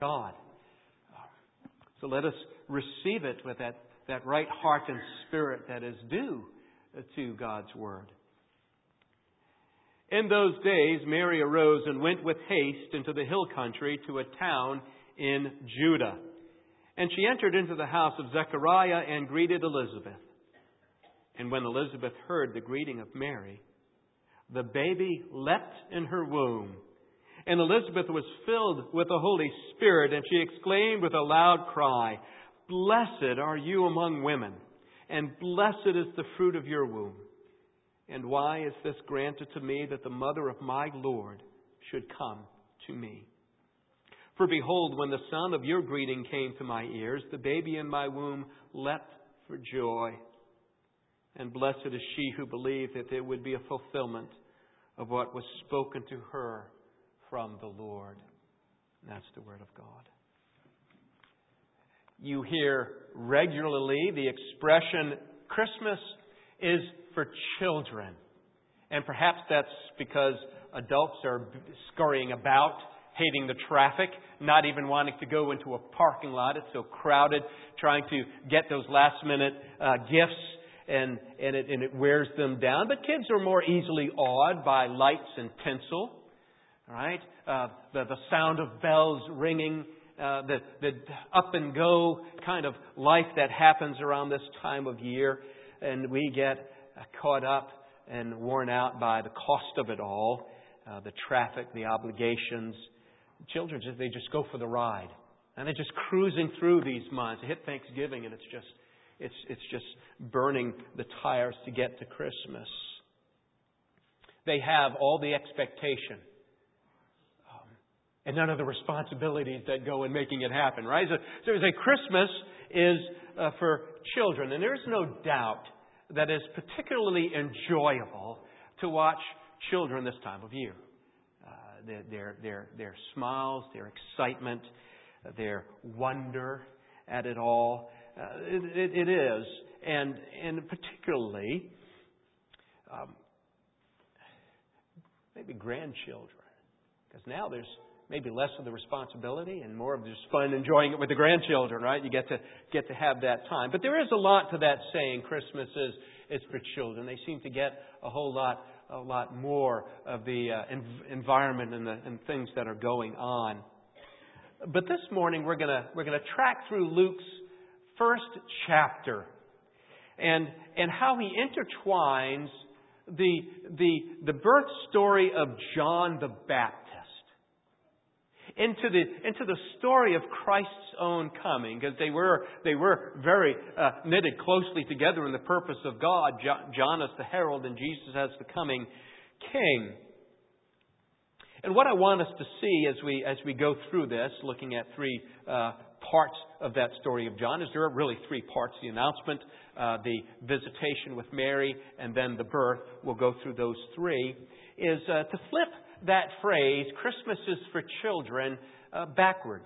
God. So let us receive it with that right heart and spirit that is due to God's Word. In those days, Mary arose and went with haste into the hill country to a town in Judah. And she entered into the house of Zechariah and greeted Elizabeth. And when Elizabeth heard the greeting of Mary, the baby leapt in her womb. And Elizabeth was filled with the Holy Spirit, and she exclaimed with a loud cry, "Blessed are you among women, and blessed is the fruit of your womb. And why is this granted to me, that the mother of my Lord should come to me? For behold, when the sound of your greeting came to my ears, the baby in my womb leapt for joy. And blessed is she who believed that there would be a fulfillment of what was spoken to her from the Lord." And that's the Word of God. You hear regularly the expression, Christmas is for children. And perhaps that's because adults are scurrying about, hating the traffic, not even wanting to go into a parking lot. It's so crowded, trying to get those last-minute gifts, and it wears them down. But kids are more easily awed by lights and tinsel. All right? The sound of bells ringing, the up-and-go kind of life that happens around this time of year. And we get caught up and worn out by the cost of it all, the traffic, the obligations. Children, they just go for the ride. And they're just cruising through these months. They hit Thanksgiving and it's just burning the tires to get to Christmas. They have all the expectation and none of the responsibilities that go in making it happen, right? So Christmas is for children. And there's no doubt that it's particularly enjoyable to watch children this time of year. Their smiles, their excitement, their wonder at it all. It is. And particularly, maybe grandchildren. Because now there's maybe less of the responsibility and more of just fun enjoying it with the grandchildren, right? You get to have that time. But there is a lot to that saying, Christmas is for children. They seem to get a whole lot more of the environment and things that are going on. But this morning we're gonna track through Luke's first chapter and how he intertwines the birth story of John the Baptist into the story of Christ's own coming, because they were very knitted closely together in the purpose of God. John as the herald and Jesus as the coming King. And what I want us to see as we go through this, looking at three parts of that story of John, is there are really three parts: the announcement, the visitation with Mary, and then the birth. We'll go through those three. Is to flip that phrase, Christmas is for children, backwards.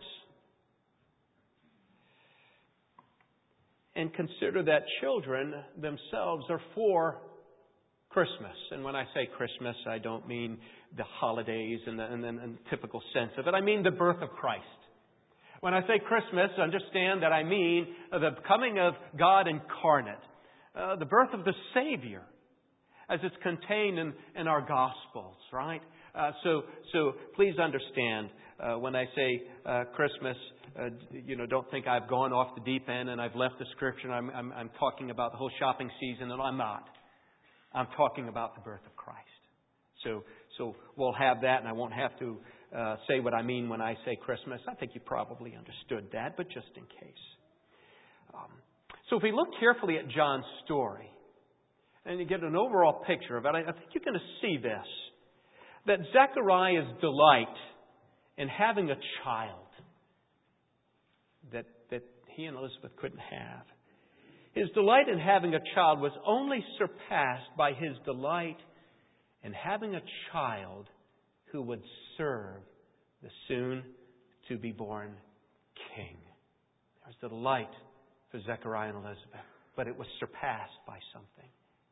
And consider that children themselves are for Christmas. And when I say Christmas, I don't mean the holidays in the typical sense of it. I mean the birth of Christ. When I say Christmas, understand that I mean the coming of God incarnate, the birth of the Savior, as it's contained in our Gospels, right? So please understand, when I say Christmas, don't think I've gone off the deep end and I've left the Scripture. I'm talking about the whole shopping season, and I'm not. I'm talking about the birth of Christ. So we'll have that, and I won't have to say what I mean when I say Christmas. I think you probably understood that, but just in case. So if we look carefully at John's story, and you get an overall picture of it, I think you're going to see this. That Zechariah's delight in having a child that he and Elizabeth couldn't have. His delight in having a child was only surpassed by his delight in having a child who would serve the soon-to-be-born King. There was the delight for Zechariah and Elizabeth, but it was surpassed by something.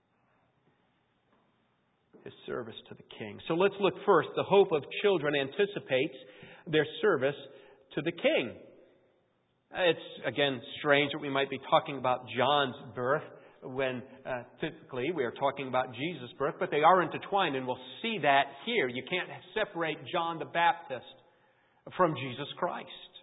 His service to the King. So let's look first. The hope of children anticipates their service to the King. It's, again, strange that we might be talking about John's birth when typically we are talking about Jesus' birth, but they are intertwined, and we'll see that here. You can't separate John the Baptist from Jesus Christ.